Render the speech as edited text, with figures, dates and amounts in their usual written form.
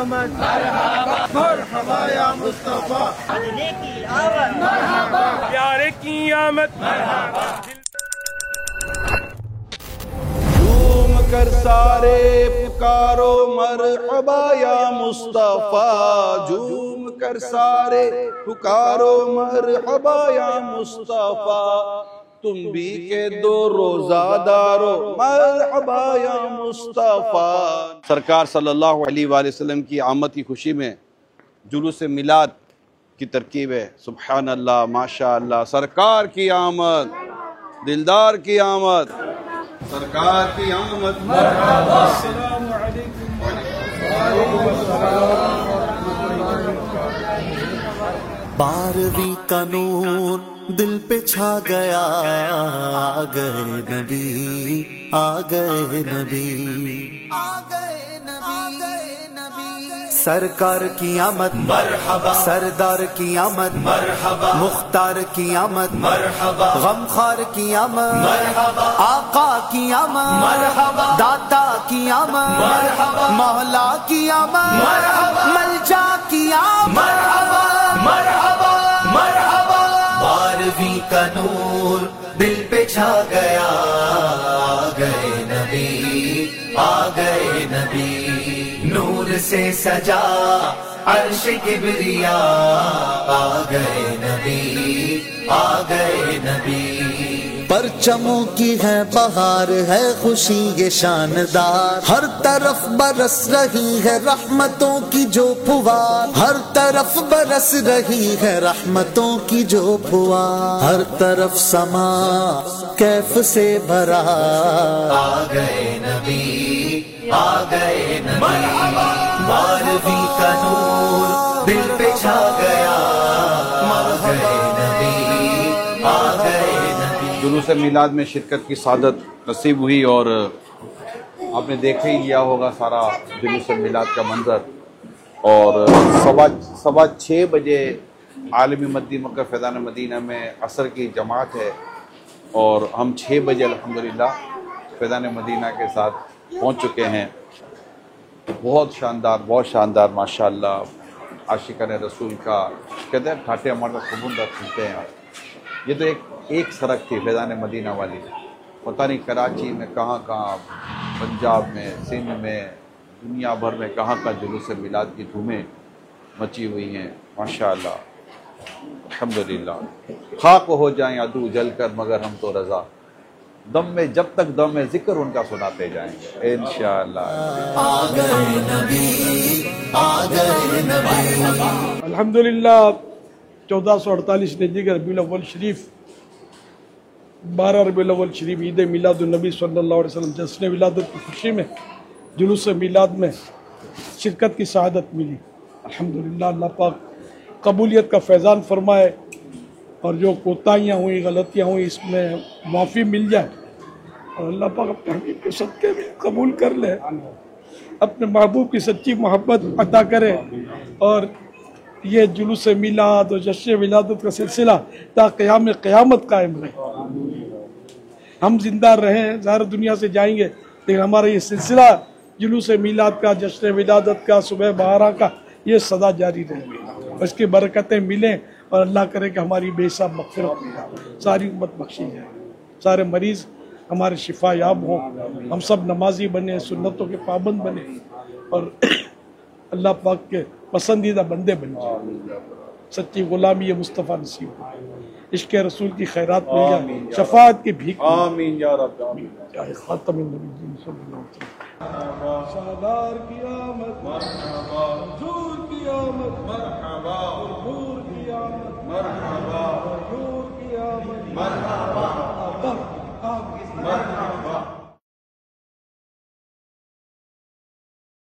آمد مرحبا مرحبا یا مصطفیٰ مدینے کی آمد مرحبا پیارے کی آمد مرحبا جھوم کر سارے پکارو مرحبا یا مصطفیٰ جھوم کر سارے پکارو مرحبا یا مصطفیٰ تم بھی کہ دو روزہ دارو مرحبا یا مصطفیٰ سرکار صلی اللہ علیہ وآلہ وسلم کی آمد کی خوشی میں جلوس میلاد کی ترکیب ہے سبحان اللہ ماشاءاللہ سرکار کی آمد دلدار کی آمد سرکار کی آمد مرحبا السلام علیکم وعلیکم السلام بارہویں کا نور دل پہ چھا گیا آ گئے نبی آ گئے نبی سرکار کی آمد مرحبا سردار کی آمد مرحبا مختار کی آمد مرحبا غمخوار کی آمد مرحبا آقا کی آمد مرحبا داتا کی آمد مرحبا مولا کی آمد مرحبا ملجا کی آمد مرحبا مرحبا مرحبا بارہویں کا نور دل پہ چھا گیا آ گئے نبی آ گئے نبی نور سے سجا عرش کبریا آ گئے نبی آ گئے نبی پرچموں کی ہے بہار ہے خوشی یہ شاندار ہر طرف برس رہی ہے رحمتوں کی جو پھوار ہر طرف برس رہی ہے رحمتوں کی جو پھوار ہر طرف سما کیف سے بھرا آ گئے نبی آ گئے نبی بارہویں کا نور دل پہ چھا گیا آ گئے نبی آ گئے جلوس میلاد میں شرکت کی سعادت نصیب ہوئی اور آپ نے دیکھا ہی لیا ہوگا سارا جلوس میلاد کا منظر اور سوا 6 بجے عالمی مدنی مرکز فیضان مدینہ میں عصر کی جماعت ہے اور ہم 6 بجے الحمدللہ فیضان مدینہ کے ساتھ پہنچ چکے ہیں بہت شاندار ماشاءاللہ عاشقان رسول کا کہتے ہیں ٹھاٹے ہمارا سبندہ کھلتے ہیں یہ تو ایک سڑک تھی فیضان مدینہ والی پتہ نہیں کراچی میں کہاں پنجاب میں سندھ میں دنیا بھر میں کہاں جلوس میلاد کی دھومیں مچی ہوئی ہیں ماشاءاللہ الحمدللہ خاک ہو جائیں عدو جل کر مگر ہم تو رضا دم میں جب تک دم میں ذکر ان کا سناتے جائیں گے انشاءاللہ الحمدللہ 1448 نجی ربیع الاول شریف 12 ربیع الاول شریف عید میلاد النبی صلی اللہ علیہ وسلم جشن ولادت کی خوشی میں جلوس میلاد میں شرکت کی سعادت ملی الحمدللہ اللہ پاک قبولیت کا فیضان فرمائے اور جو کوتاہیاں ہوئیں غلطیاں ہوئیں اس میں معافی مل جائے اور اللہ پاک اپنے کے صدقے میں قبول کر لے اپنے محبوب کی سچی محبت عطا کرے اور یہ جلوس میلاد اور جشن ولادت کا سلسلہ تا قیام قیامت قائم رہے ہم زندہ رہیں ظاہر دنیا سے جائیں گے لیکن ہمارا یہ سلسلہ جلوس میلاد کا جشن ولادت کا صبح بہارا کا یہ سدا جاری رہے اس کی برکتیں ملیں اور اللہ کرے کہ ہماری بے حساب مغفرت ساری امت بخشی جائے سارے مریض ہمارے شفا یاب ہوں ہم سب نمازی بنے سنتوں کے پابند بنے اور اللہ پاک کے پسندیدہ بندے بن جائیں سچی غلامی مصطفیٰ نصیب ہو عشق رسول کی خیرات مل جائے شفاعت کی بھیک آمین یا رب خاتم النبیین صلی اللہ علیہ وسلم سالار کی آمد مرحبا حضور کی آمد مرحبا حضور کی آمد مرحبا حضور کی آمد مرحبا مرحبا